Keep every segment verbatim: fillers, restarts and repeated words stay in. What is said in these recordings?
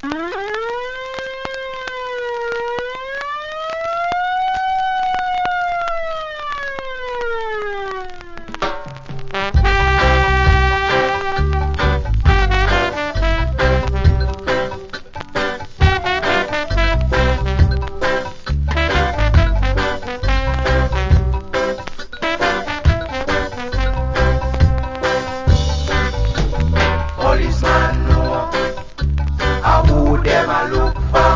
Policeman know a who them a look for.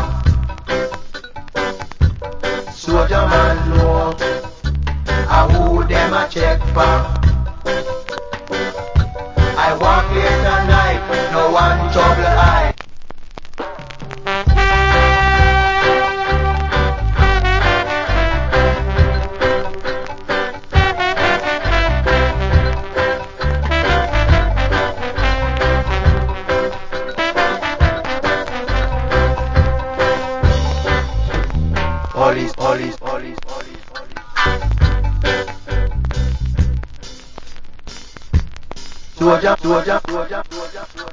Soldier man know a who them a check for. I walk late at night, no one trouble I. Police, police, police, police, police. Soldier, soldier, soldier, soldier, soldier.